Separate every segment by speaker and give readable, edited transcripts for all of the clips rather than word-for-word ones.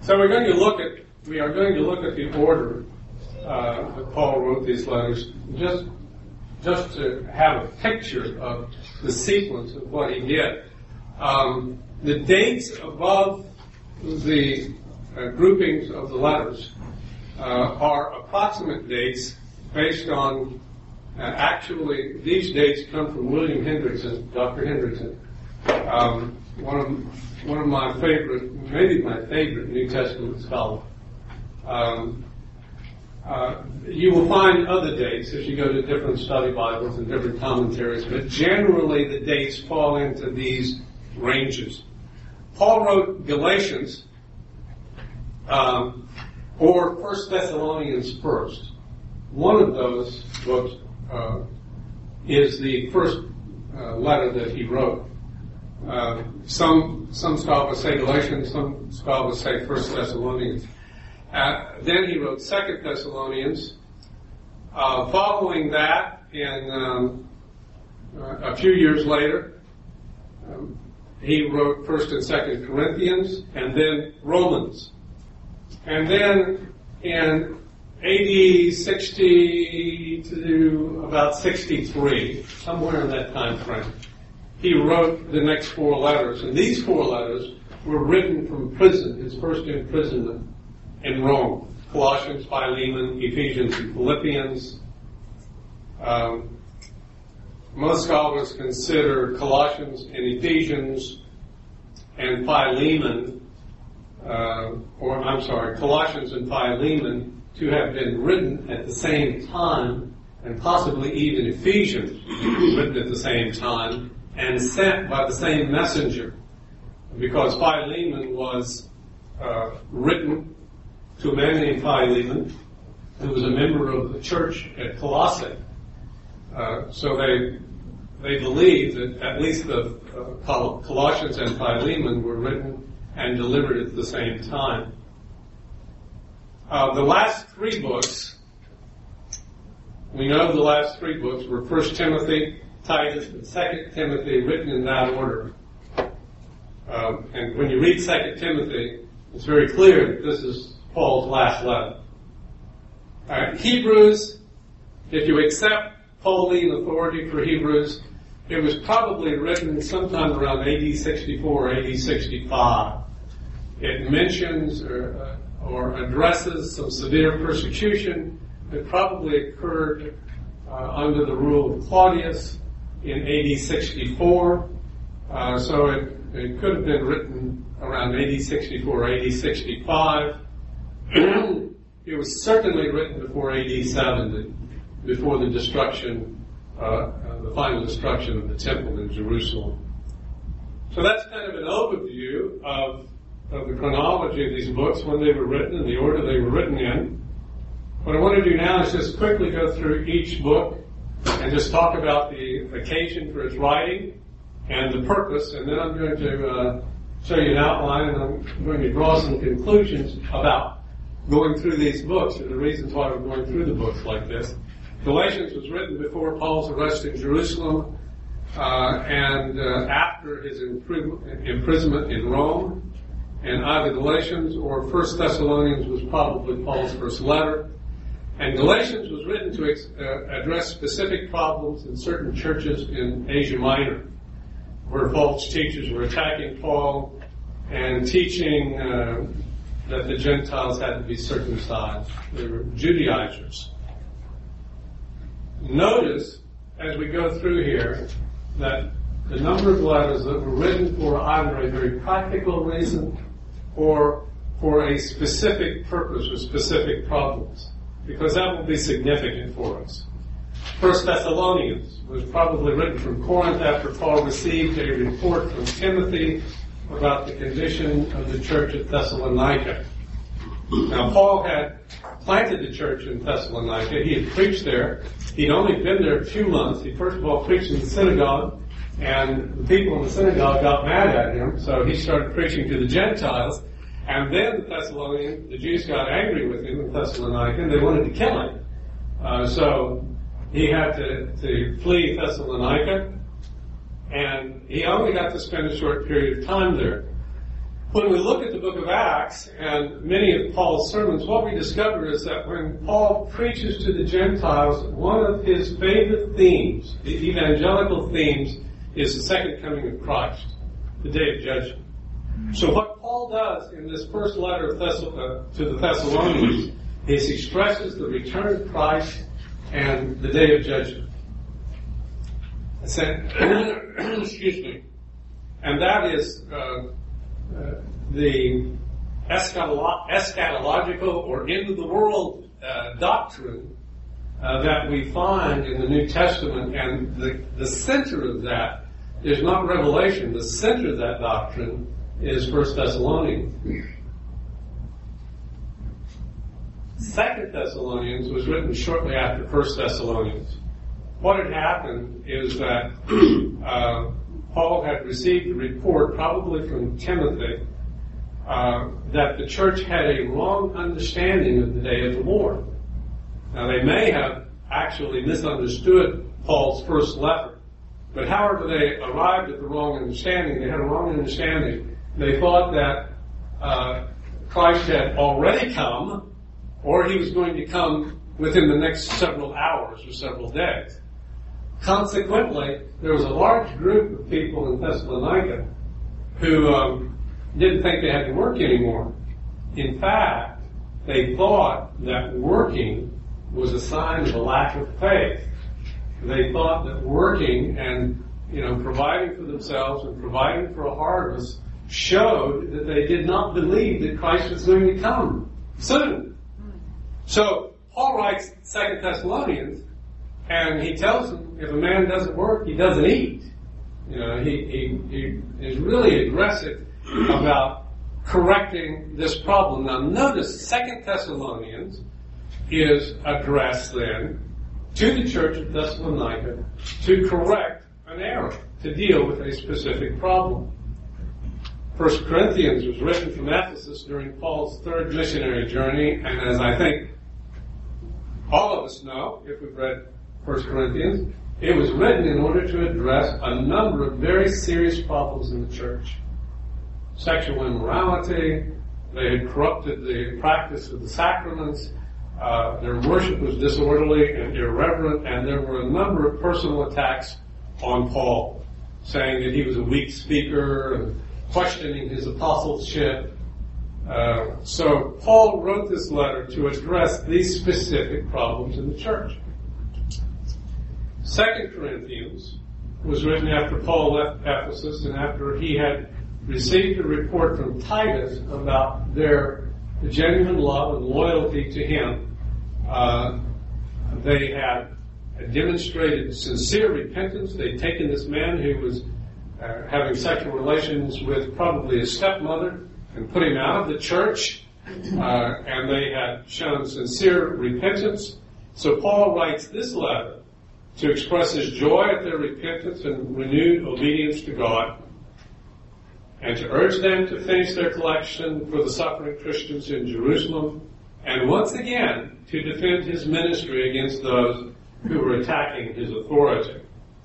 Speaker 1: So we are going to look at the order that Paul wrote these letters, just to have a picture of the sequence of what he did. The dates above the groupings of the letters are approximate dates based on, actually, these dates come from William Hendrickson, Dr. Hendrickson, one of my favorite, maybe my favorite New Testament scholar. You will find other dates as you go to different study Bibles and different commentaries, but generally the dates fall into these ranges. Paul wrote Galatians, or 1 Thessalonians first. One of those books is the first letter that he wrote. Some scholars say Galatians, some scholars say 1 Thessalonians. Then he wrote 2 Thessalonians. Following that, in a few years later, he wrote 1 and 2 Corinthians, and then Romans. And then in AD 60 to about 63, somewhere in that time frame, he wrote the next four letters. And these four letters were written from prison, his first imprisonment in Rome. Colossians, Philemon, Ephesians, and Philippians. Most scholars consider Colossians and Ephesians and Philemon, Colossians and Philemon to have been written at the same time, and possibly even Ephesians written at the same time, and sent by the same messenger, because Philemon was written to a man named Philemon, who was a member of the church at Colossae. So they believe that at least the Colossians and Philemon were written and delivered at the same time. The last three books, we know the last three books were 1 Timothy, Titus, and 2 Timothy, written in that order. And when you read 2 Timothy, it's very clear that this is Paul's last letter. Hebrews, if you accept Pauline authority for Hebrews, it was probably written sometime around AD 64 or AD 65. It mentions or addresses some severe persecution that probably occurred under the rule of Claudius in AD 64. So it could have been written around AD 64 or AD 65. It was certainly written before AD 70, before the destruction, the final destruction of the temple in Jerusalem. So that's kind of an overview of the chronology of these books, when they were written and the order they were written in. What I want to do now is just quickly go through each book and just talk about the occasion for its writing and the purpose, and then I'm going to show you an outline, and I'm going to draw some conclusions about going through these books and the reasons why we're going through the books like this. Galatians was written before Paul's arrest in Jerusalem and after his imprisonment in Rome. And either Galatians or 1 Thessalonians was probably Paul's first letter. And Galatians was written to address specific problems in certain churches in Asia Minor, where false teachers were attacking Paul and teaching that the Gentiles had to be circumcised. They were Judaizers. Notice, as we go through here, that the number of letters that were written for either a very practical reason or for a specific purpose or specific problems, because that will be significant for us. 1 Thessalonians was probably written from Corinth after Paul received a report from Timothy about the condition of the church at Thessalonica. Now, Paul had planted the church in Thessalonica. He had preached there. He'd only been there a few months. He first of all preached in the synagogue, and the people in the synagogue got mad at him, so he started preaching to the Gentiles. And then the Thessalonians, the Jews got angry with him in Thessalonica, and they wanted to kill him. So he had to flee Thessalonica, and he only got to spend a short period of time there. When we look at the book of Acts and many of Paul's sermons, what we discover is that when Paul preaches to the Gentiles, one of his favorite themes, the evangelical themes, is the second coming of Christ, the day of judgment. So what Paul does in this first letter to the Thessalonians is he stresses the return of Christ and the day of judgment. Excuse me. And that is the eschatological or end-of-the-world doctrine that we find in the New Testament, and the center of that is not Revelation. The center of that doctrine is 1 Thessalonians. 2 Thessalonians was written shortly after 1 Thessalonians. What had happened is that Paul had received a report, probably from Timothy, that the church had a wrong understanding of the day of the Lord. Now, they may have actually misunderstood Paul's first letter, but however they arrived at the wrong understanding, they had a wrong understanding. They thought that Christ had already come, or he was going to come within the next several hours or several days. Consequently, there was a large group of people in Thessalonica who didn't think they had to work anymore. In fact, they thought that working was a sign of a lack of faith. They thought that working and, providing for themselves and providing for a harvest showed that they did not believe that Christ was going to come soon. So Paul writes 2 Thessalonians, and he tells them if a man doesn't work, he doesn't eat. He is really aggressive about correcting this problem. Now notice 2 Thessalonians is addressed then to the church of Thessalonica to correct an error, to deal with a specific problem. 1 Corinthians was written from Ephesus during Paul's third missionary journey, and as I think all of us know, if we've read 1 Corinthians, it was written in order to address a number of very serious problems in the church. Sexual immorality, they had corrupted the practice of the sacraments, their worship was disorderly and irreverent, and there were a number of personal attacks on Paul, saying that he was a weak speaker and questioning his apostleship. So Paul wrote this letter to address these specific problems in the church. 2 Corinthians was written after Paul left Ephesus and after he had received a report from Titus about their genuine love and loyalty to him. They had demonstrated sincere repentance. They'd taken this man who was having sexual relations with probably his stepmother and put him out of the church, and they had shown sincere repentance. So Paul writes this letter to express his joy at their repentance and renewed obedience to God, and to urge them to finish their collection for the suffering Christians in Jerusalem, and once again to defend his ministry against those who were attacking his authority.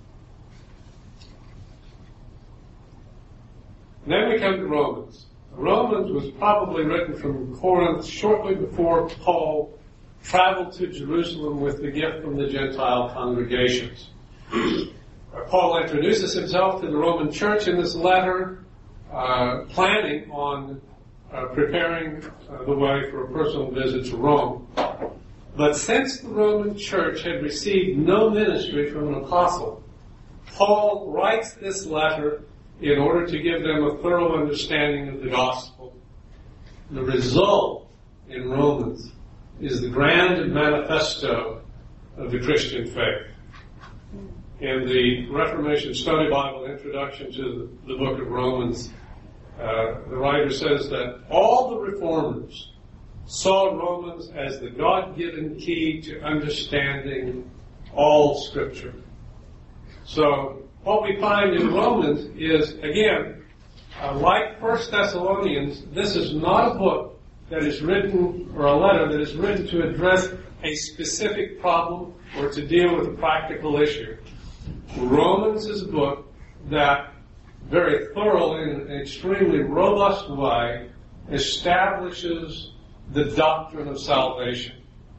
Speaker 1: Then we come to Romans. Romans was probably written from Corinth shortly before Paul traveled to Jerusalem with the gift from the Gentile congregations. Paul introduces himself to the Roman church in this letter, planning on preparing the way for a personal visit to Rome. But since the Roman church had received no ministry from an apostle, Paul writes this letter in order to give them a thorough understanding of the gospel. The result in Romans is the grand manifesto of the Christian faith. In the Reformation Study Bible introduction to the book of Romans, the writer says that all the reformers saw Romans as the God-given key to understanding all Scripture. So what we find in Romans is, again, like 1 Thessalonians, this is not a book that is written, or a letter that is written to address a specific problem or to deal with a practical issue. Romans is a book that very thorough in an extremely robust way, establishes the doctrine of salvation.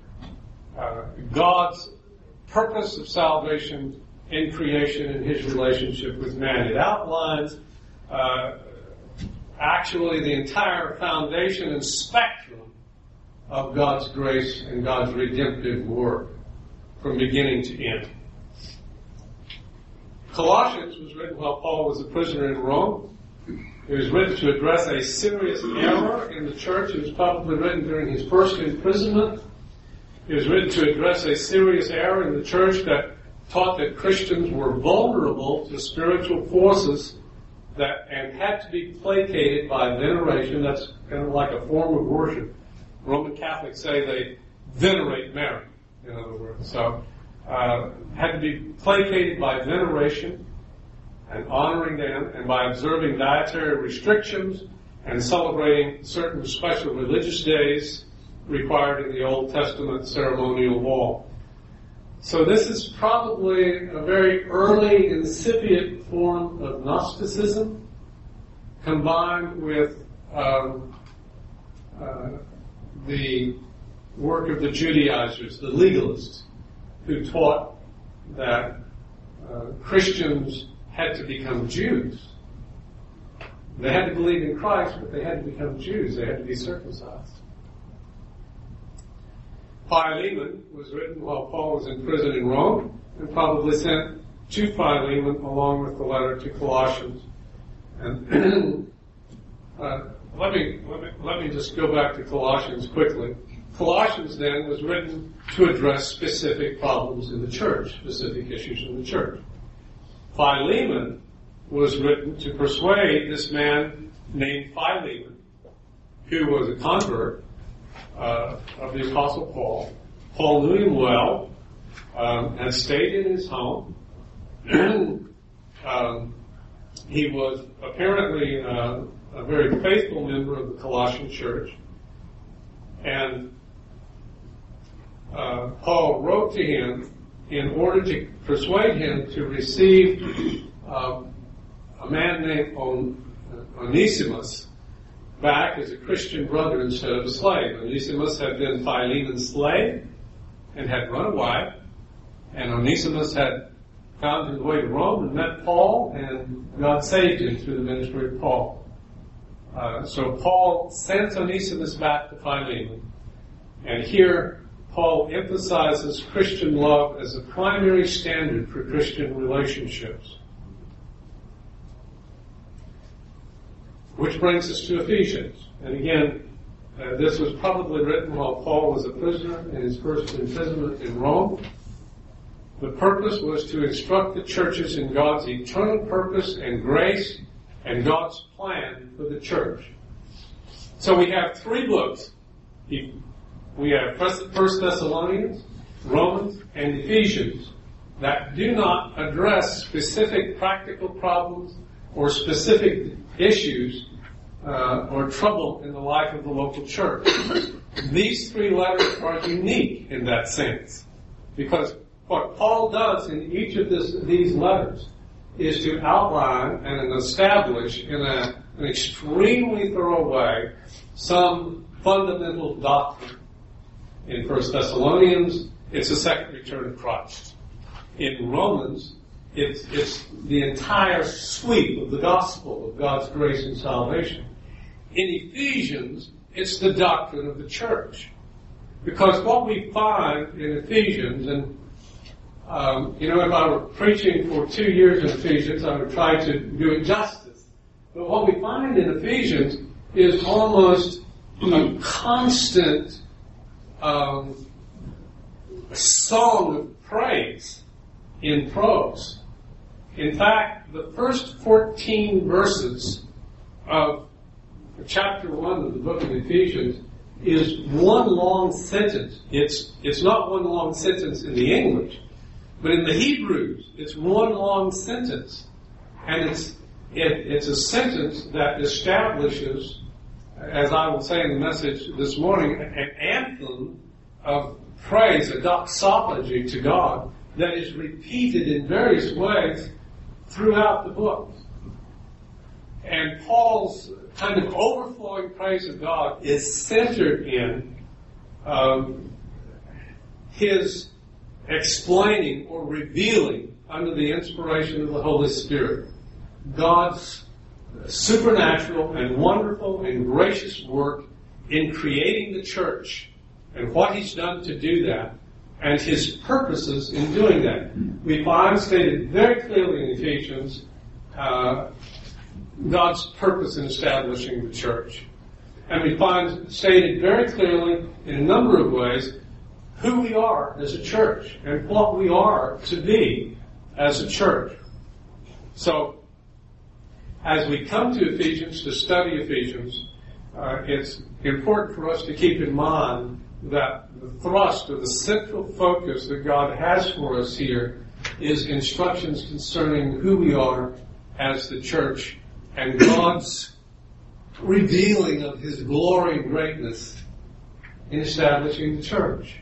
Speaker 1: God's purpose of salvation in creation and his relationship with man. It outlines actually the entire foundation and spectrum of God's grace and God's redemptive work from beginning to end. Colossians was written while Paul was a prisoner in Rome. It was written to address a serious error in the church. It was probably written during his first imprisonment. It was written to address a serious error in the church that taught that Christians were vulnerable to spiritual forces and had to be placated by veneration. That's kind of like a form of worship. Roman Catholics say they venerate Mary, in other words. So, had to be placated by veneration and honoring them, and by observing dietary restrictions and celebrating certain special religious days required in the Old Testament ceremonial law. So this is probably a very early, incipient form of Gnosticism combined with the work of the Judaizers, the legalists, who taught that Christians had to become Jews. They had to believe in Christ, but they had to become Jews. They had to be circumcised. Philemon was written while Paul was in prison in Rome, and probably sent to Philemon along with the letter to Colossians. And let me just go back to Colossians quickly. Colossians then was written to address specific problems in the church, specific issues in the church. Philemon was written to persuade this man named Philemon, who was a convert of the Apostle Paul. Paul knew him well, had stayed in his home. He was apparently a very faithful member of the Colossian church. And Paul wrote to him in order to persuade him to receive a man named Onesimus back as a Christian brother instead of a slave. Onesimus had been Philemon's slave and had run away, and Onesimus had found his way to Rome and met Paul, and God saved him through the ministry of Paul. So Paul sends Onesimus back to Philemon, and here Paul emphasizes Christian love as a primary standard for Christian relationships. Which brings us to Ephesians. And again, this was probably written while Paul was a prisoner in his first imprisonment in Rome. The purpose was to instruct the churches in God's eternal purpose and grace and God's plan for the church. So we have three books. We have 1 Thessalonians, Romans, and Ephesians that do not address specific practical problems or specific issues or trouble in the life of the local church. These three letters are unique in that sense, because what Paul does in each of these letters is to outline and establish in an extremely thorough way some fundamental doctrine. In 1 Thessalonians, it's the second return of Christ. In Romans, it's the entire sweep of the gospel of God's grace and salvation. In Ephesians, it's the doctrine of the church. Because what we find in Ephesians, and if I were preaching for 2 years in Ephesians, I would try to do it justice. But what we find in Ephesians is almost a constant song of praise in prose. In fact, the first 14 verses of chapter 1 of the book of Ephesians is one long sentence. It's not one long sentence in the English, but in the Hebrews, it's one long sentence. And it's a sentence that establishes, as I will say in the message this morning, an anthem of praise, a doxology to God that is repeated in various ways throughout the book. And Paul's kind of overflowing praise of God is centered in his explaining or revealing under the inspiration of the Holy Spirit God's supernatural and wonderful and gracious work in creating the church and what he's done to do that and his purposes in doing that. We find stated very clearly in Ephesians God's purpose in establishing the church. And we find stated very clearly in a number of ways who we are as a church and what we are to be as a church. So, as we come to Ephesians, to study Ephesians, it's important for us to keep in mind that the thrust or the central focus that God has for us here is instructions concerning who we are as the church and God's revealing of His glory and greatness in establishing the church.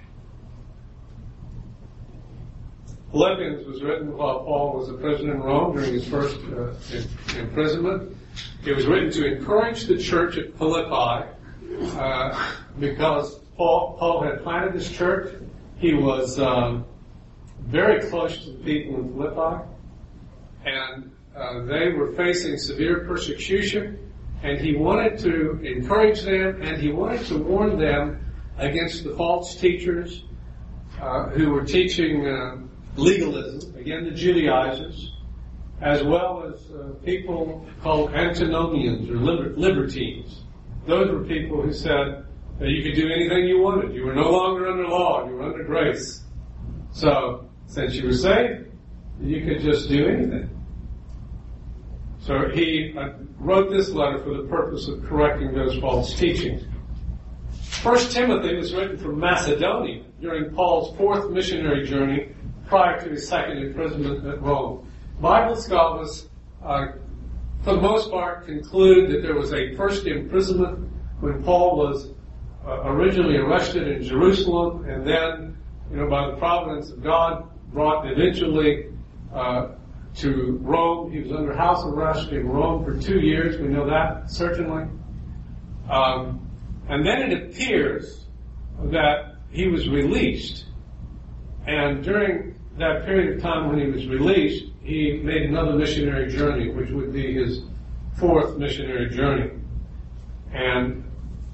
Speaker 1: Philippians was written while Paul was a prisoner in Rome during his first imprisonment. It was written to encourage the church at Philippi because Paul had planted this church. He was very close to the people in Philippi, and they were facing severe persecution, and he wanted to encourage them, and he wanted to warn them against the false teachers who were teaching legalism, again the Judaizers, as well as people called antinomians or libertines. Those were people who said that you could do anything you wanted. You were no longer under law, you were under grace. So, since you were saved, you could just do anything. So he wrote this letter for the purpose of correcting those false teachings. 1 Timothy was written from Macedonia during Paul's fourth missionary journey prior to his second imprisonment at Rome. Bible scholars, for the most part, conclude that there was a first imprisonment when Paul was originally arrested in Jerusalem, and then, by the providence of God, brought eventually to Rome. He was under house arrest in Rome for 2 years. We know that, certainly. And then it appears that he was released. And during that period of time when he was released, he made another missionary journey, which would be his fourth missionary journey. And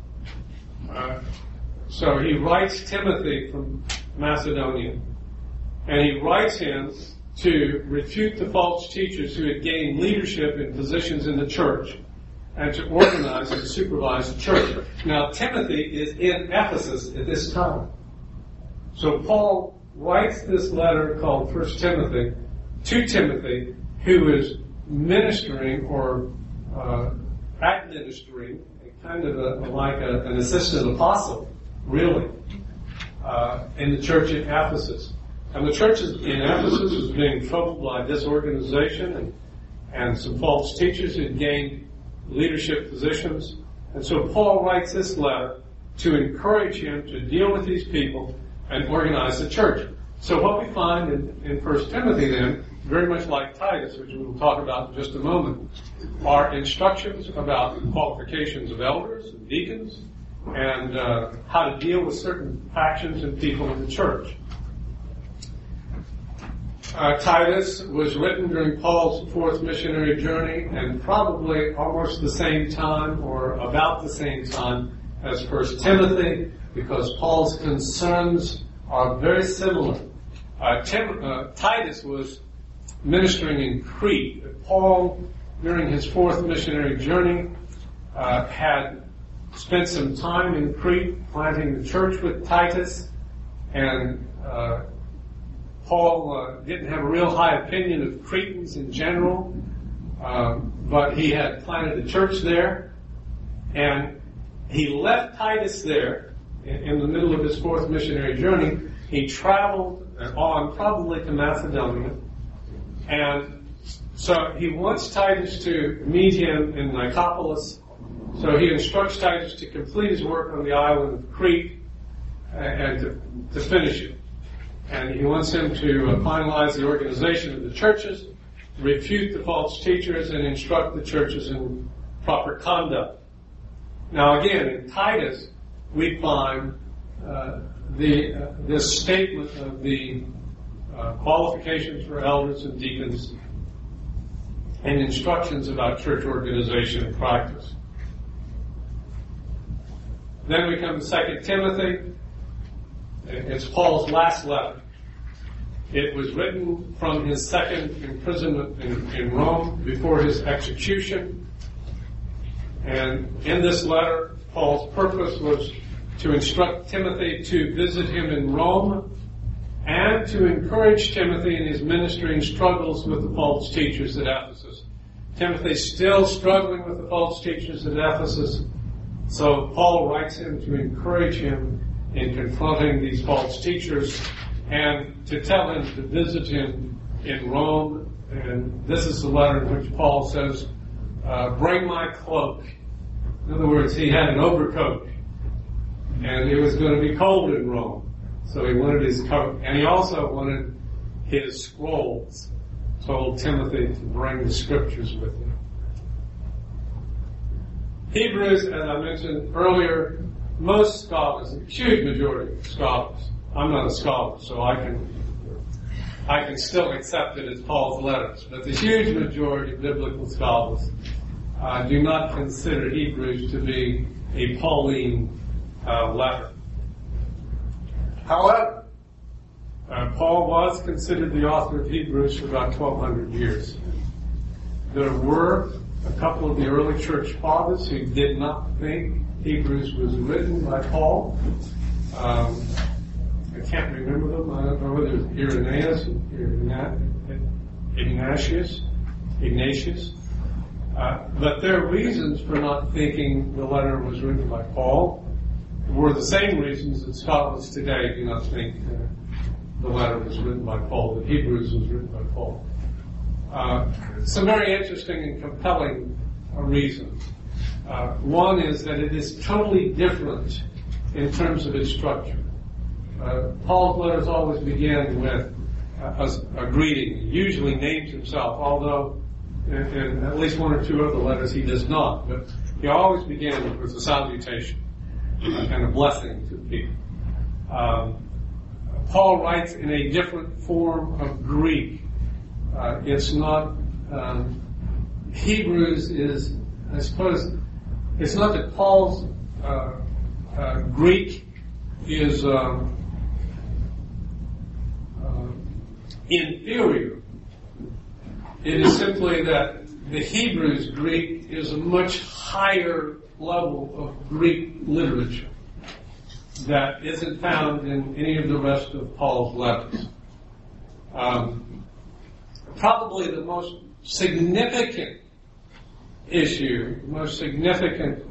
Speaker 1: so he writes Timothy from Macedonia. And he writes him to refute the false teachers who had gained leadership in positions in the church and to organize and supervise the church. Now, Timothy is in Ephesus at this time. So Paul writes this letter called 1 Timothy to Timothy, who is ministering or administering, kind of like an assistant apostle, really, in the church in Ephesus. And the church in Ephesus was being troubled by disorganization and some false teachers who had gained leadership positions. And so Paul writes this letter to encourage him to deal with these people and organize the church. So what we find in 1 Timothy then, very much like Titus, which we will talk about in just a moment, are instructions about the qualifications of elders and deacons and how to deal with certain factions and people in the church. Titus was written during Paul's fourth missionary journey and probably almost the same time or about the same time as 1 Timothy, because Paul's concerns are very similar. Titus was ministering in Crete. Paul, during his fourth missionary journey, had spent some time in Crete planting the church with Titus, and Paul didn't have a real high opinion of Cretans in general, but he had planted a church there, and he left Titus there in the middle of his fourth missionary journey. He traveled on probably to Macedonia, and so he wants Titus to meet him in Nicopolis. So he instructs Titus to complete his work on the island of Crete and to finish it. And he wants him to finalize the organization of the churches refute the false teachers, and instruct the churches in proper conduct. Now again, in Titus, we find this statement of the qualifications for elders and deacons and instructions about church organization and practice. Then we come to 2 Timothy. It's Paul's last letter. It was written from his second imprisonment in Rome before his execution. And in this letter, Paul's purpose was to instruct Timothy to visit him in Rome and to encourage Timothy in his ministry and struggles with the false teachers at Ephesus. Timothy's still struggling with the false teachers at Ephesus, so Paul writes him to encourage him in confronting these false teachers and to tell him to visit him in Rome. And this is the letter in which Paul says, bring my cloak. In other words, he had an overcoat, and it was going to be cold in Rome, so he wanted his coat. And he also wanted his scrolls. Told Timothy to bring the scriptures with him. Hebrews, as I mentioned earlier, most scholars, a huge majority of scholars, I'm not a scholar, so I can still accept it as Paul's letters, but the huge majority of biblical scholars do not consider Hebrews to be a Pauline letter. However, Paul was considered the author of Hebrews for about 1,200 years. There were a couple of the early church fathers who did not think Hebrews was written by Paul. I can't remember them. I don't know whether it was Ignatius. But their reasons for not thinking the letter was written by Paul were the same reasons that scholars today do not think the letter was written by Paul, that Hebrews was written by Paul. Some very interesting and compelling reasons. One is that it is totally different in terms of its structure. Paul's letters always begin with a greeting. He usually names himself, although in at least one or two other letters he does not. But he always begins with a salutation and a blessing to people. Paul writes in a different form of Greek. It's not, Hebrews is, I suppose, it's not that Paul's Greek is inferior. It is simply that the Hebrews Greek is a much higher level of Greek literature that isn't found in any of the rest of Paul's letters. Probably the most significant issue, the most significant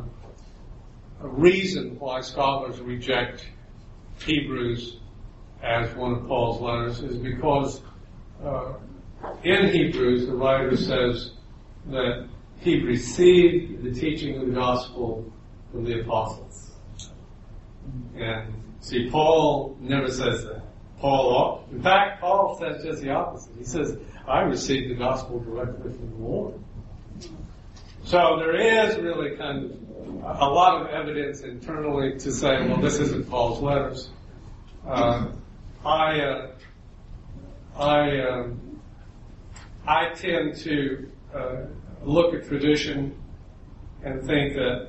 Speaker 1: reason why scholars reject Hebrews as one of Paul's letters is because in Hebrews the writer says that he received the teaching of the gospel from the apostles. And see, Paul never says that. In fact, Paul says just the opposite. He says, I received the gospel directly from the Lord. So there is really kind of a lot of evidence internally to say, well, this isn't Paul's letters. I tend to look at tradition and think that,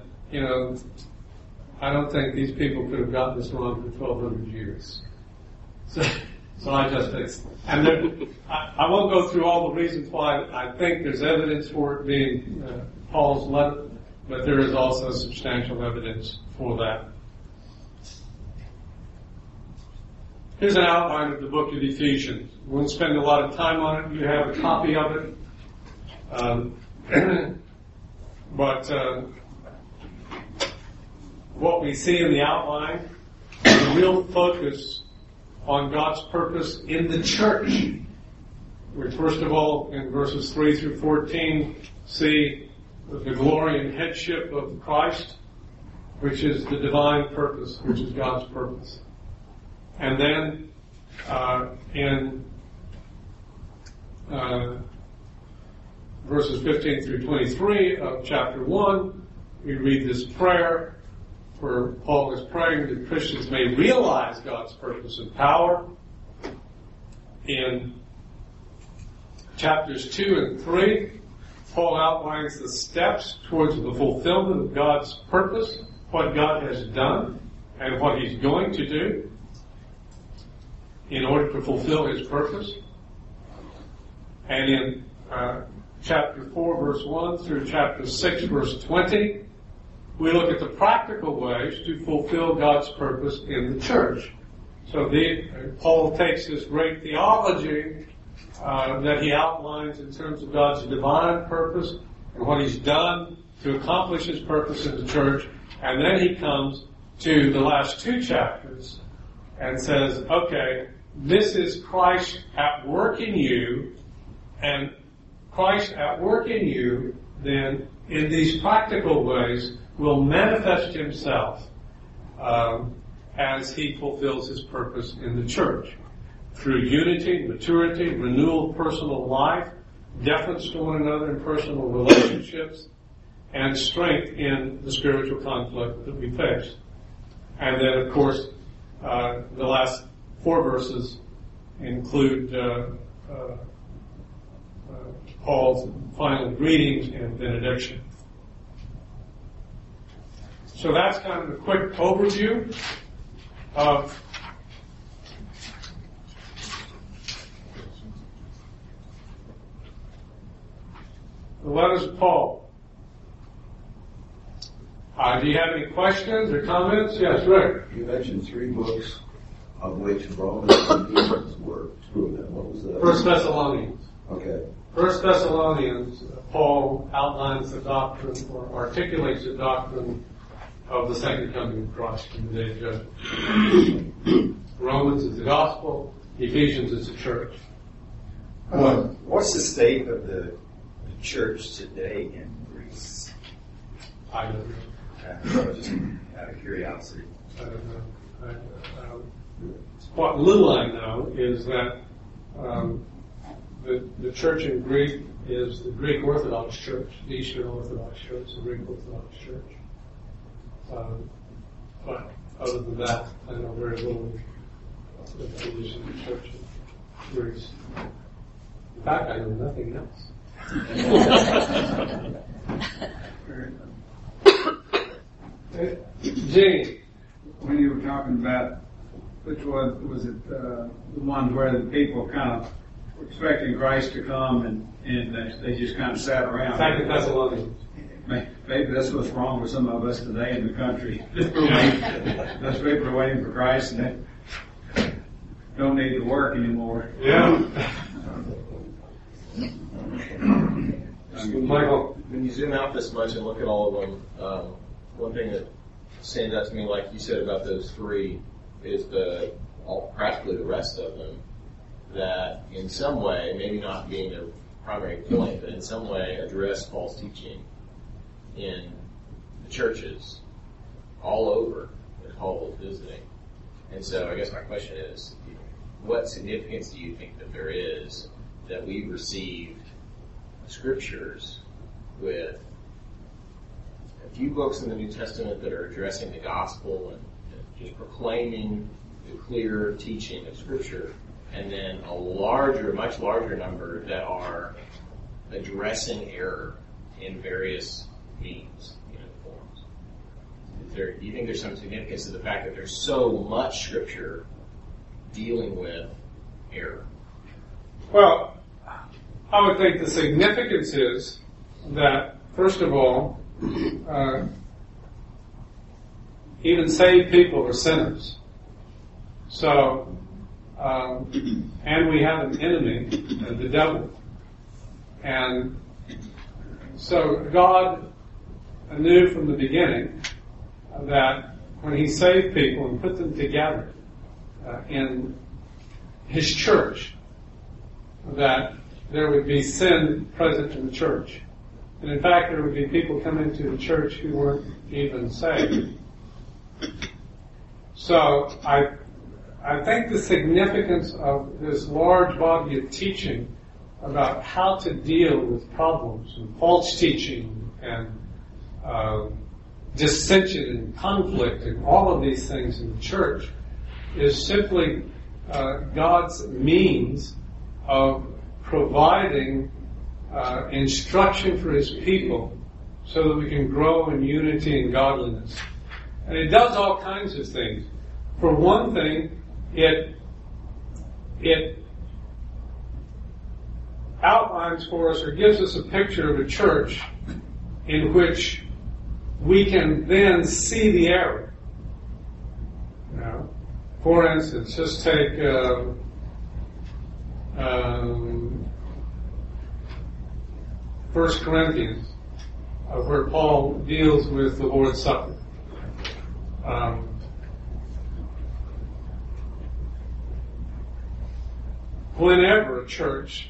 Speaker 1: I don't think these people could have gotten this wrong for 1,200 years. So I just, and I won't go through all the reasons why I think there's evidence for it being Paul's letter, but there is also substantial evidence for that. Here's an outline of the book of Ephesians. We won't spend a lot of time on it. You have a copy of it. But what we see in the outline is a real focus on God's purpose in the church. We first of all, in verses 3 through 14, see the glory and headship of Christ, which is the divine purpose, which is God's purpose. And then in verses 15 through 23 of chapter 1, we read this prayer where Paul is praying that Christians may realize God's purpose and power. In chapters 2 and 3, Paul outlines the steps towards the fulfillment of God's purpose, what God has done, and what he's going to do in order to fulfill his purpose. And in chapter 4, verse 1 through chapter 6, verse 20, we look at the practical ways to fulfill God's purpose in the church. So Paul takes this great theology that he outlines in terms of God's divine purpose and what he's done to accomplish his purpose in the church, and then he comes to the last two chapters and says, okay, this is Christ at work in you, and Christ at work in you, then in these practical ways, will manifest himself as he fulfills his purpose in the church through unity, maturity, renewal of personal life, deference to one another in personal relationships, and strength in the spiritual conflict that we face. And then, of course, the last 4 verses include Paul's final greetings and benediction. So that's kind of a quick overview of the letters of Paul. Do you have any questions or comments? Yes, Rick.
Speaker 2: You mentioned 3 books, of which Romans and Ephesians were 2 of them. What was the other?
Speaker 1: 1 Thessalonians.
Speaker 2: Okay.
Speaker 1: 1 Thessalonians, Paul outlines the doctrine or articulates the doctrine of the second coming of Christ in the day of judgment. Romans is the gospel, Ephesians is the church.
Speaker 3: What's the state of the church today in Greece?
Speaker 1: I don't know.
Speaker 3: Just out of curiosity.
Speaker 1: I don't know. What little I know is that the church in Greek is the Greek Orthodox Church, the Eastern Orthodox Church, the Greek Orthodox Church. But other than that, I know very little of the tradition of the church in Greece. In fact, I know nothing else. Gene.
Speaker 4: When you were talking about which one was it, the one where the people kind of were expecting Christ to come and they just kind of sat around.
Speaker 1: 2 Thessalonians.
Speaker 4: Maybe that's what's wrong with some of us today in the country. Those people are waiting for Christ and they don't need to work anymore.
Speaker 1: Yeah. Michael.
Speaker 5: When you zoom out this much and look at all of them, one thing that stands out to me, like you said about those 3, is practically the rest of them, that in some way, maybe not being their primary point, but in some way address Paul's teaching in the churches all over that Paul was visiting. And so I guess my question is, what significance do you think that there is that we received scriptures with a few books in the New Testament that are addressing the gospel and just proclaiming the clear teaching of Scripture, and then a much larger number that are addressing error in various means, forms? Do you think there's some significance to the fact that there's so much Scripture dealing with error?
Speaker 1: Well, I would think the significance is that, first of all, even saved people are sinners. So, and we have an enemy, the devil. And so God knew from the beginning that when he saved people and put them together in his church, that there would be sin present in the church. And in fact, there would be people come into the church who weren't even saved. So I think the significance of this large body of teaching about how to deal with problems and false teaching and dissension and conflict and all of these things in the church is simply God's means of providing instruction for His people so that we can grow in unity and godliness. And it does all kinds of things. For one thing, it outlines for us or gives us a picture of a church in which we can then see the error. You know, for instance, just take 1 Corinthians, where Paul deals with the Lord's Supper. Whenever a church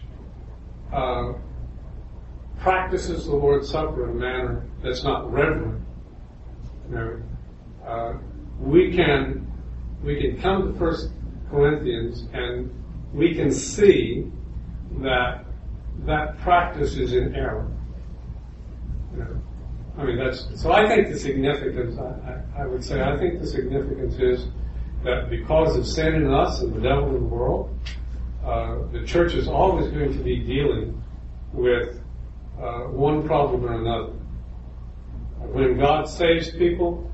Speaker 1: practices the Lord's Supper in a manner that's not reverent, you know, we can come to 1 Corinthians and we can see that practice is in error. You know, I mean, so I think the significance, I would say, I think the significance is that because of sin in us and the devil in the world, the church is always going to be dealing with one problem or another. When God saves people,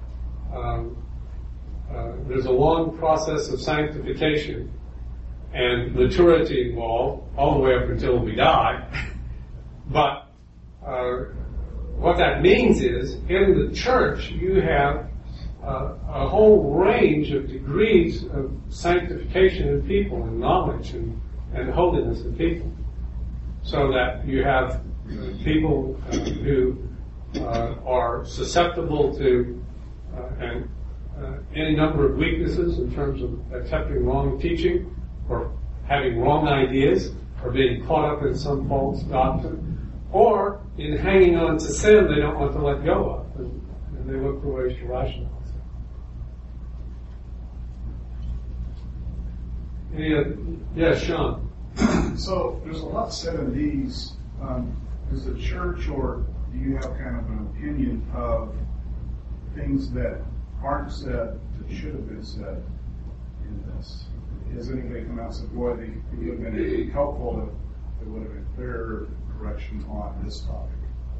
Speaker 1: there's a long process of sanctification and maturity involved, all the way up until we die. But what that means is, in the church, you have a whole range of degrees of sanctification in people, and knowledge and holiness in people. So that you have people who are susceptible to any number of weaknesses in terms of accepting wrong teaching, or having wrong ideas, or being caught up in some false doctrine, or in hanging on to sin they don't want to let go of, and they look for ways to rationalize it. Yes, Sean.
Speaker 6: So there's a lot said in these. Is the church, or do you have kind of an opinion of things that aren't said that should have been said in this? Has anybody come out and said, boy, it would have been helpful if there would have been clearer correction on this topic?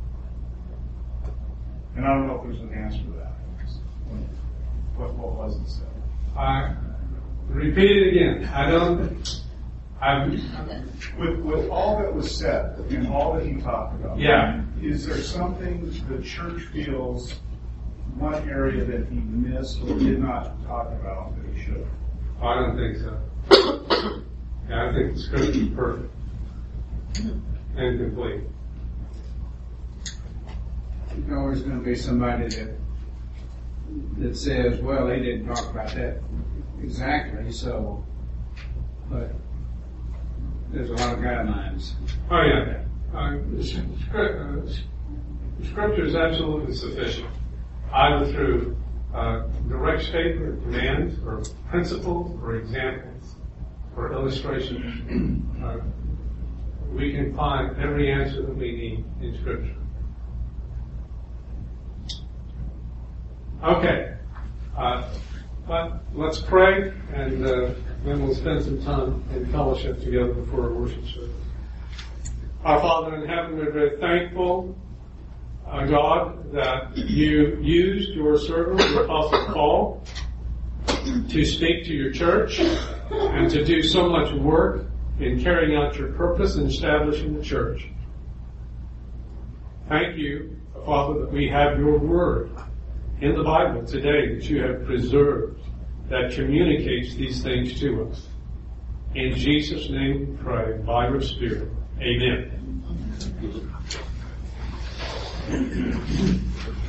Speaker 6: And I don't know if there's an answer to that. What wasn't said?
Speaker 1: Repeat it again.
Speaker 6: With all that was said and all that he talked about,
Speaker 1: yeah.
Speaker 6: Is there something the church feels, one area that he missed or did not talk about that he should have?
Speaker 1: I don't think so. Yeah, I think the scripture is perfect and complete.
Speaker 4: There's always going to be somebody that says, well, they didn't talk about that exactly, so, but there's a lot of guidelines.
Speaker 1: Oh, yeah. The scripture is absolutely sufficient, either through direct statement, commands, or principles, or examples, or illustrations. We can find every answer that we need in scripture. Okay. Let's pray, and then we'll spend some time in fellowship together before our worship service. Our Father in heaven, we're very thankful, God, that you used your servant, the Apostle Paul, to speak to your church and to do so much work in carrying out your purpose and establishing the church. Thank you, Father, that we have your word in the Bible today that you have preserved, that communicates these things to us. In Jesus' name we pray, by your Spirit. Amen.